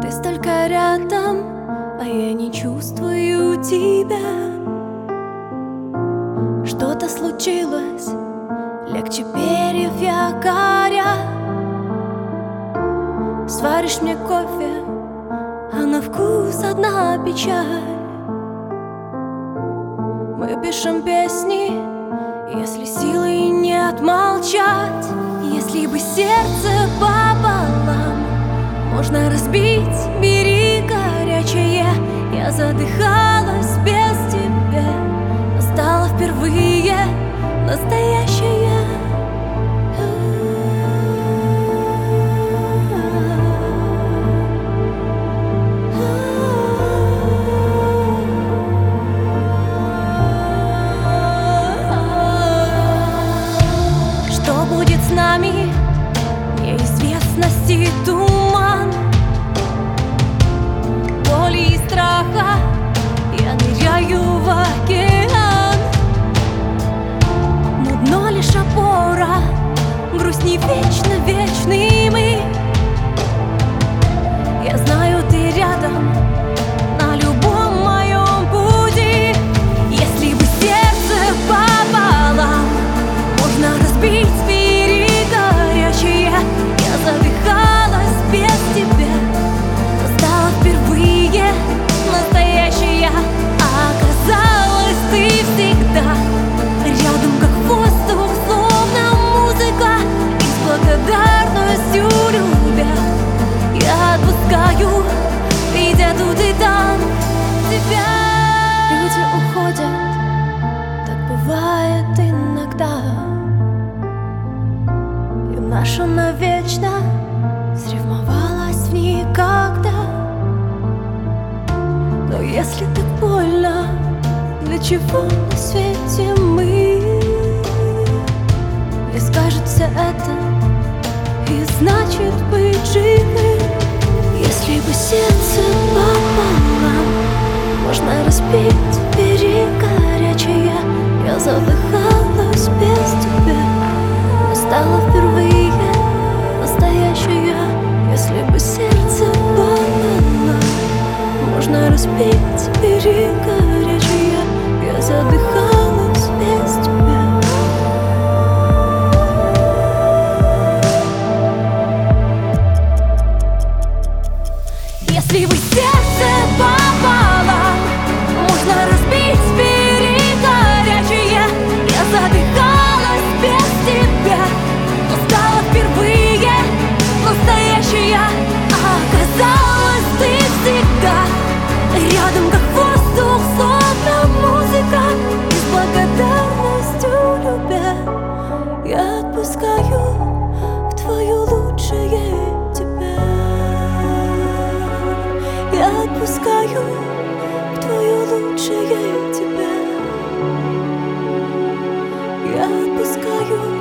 Ты столько рядом, а я не чувствую тебя. Что-то случилось, легче перьев якоря. Сваришь мне кофе, а на вкус одна печаль. Мы пишем песни, если силы нет молчать. Если бы сердце пополам можно разбить, бери горячее. Я задыхалась без тебя, но стала впервые настоящая. Что будет с нами? Неизвестности туман, боли и страха. Я ныряю в океан, но дно лишь опора. Грусть не вечно, вечны мы. Я знаю, ты рядом на любом моем пути. Если бы сердце пополам можно разбить, бери горячее. Я задыхалась без тебя, но стала впервые настоящая. Оказалось, ты всегда рядом, как воздух, словно музыка. И с благодарностью любя, я отпускаю, видя тут и там тебя. Люди уходят, так бывает иногда. И наша навечно срифмовалась в никогда. Но если так больно, для чего на свете мы? И скажет все это, и значит быть живым. Если бы сердце пополам можно разбить, бери горячее. Я задыхалась без тебя, но стала впервые настоящая. Если бы сердце пополам можно разбить, бери горячее. Я задыхалась без тебя. Если бы сердце пополам можно разбить, бери горячее. Я задыхалась без тебя, но стала впервые настоящая. Оказалось, ты всегда рядом, как воздух, словно музыка. И с благодарностью любя, я отпускаю в твое лучшее тебя. Я отпускаю в твое лучшее тебя. Я отпускаю.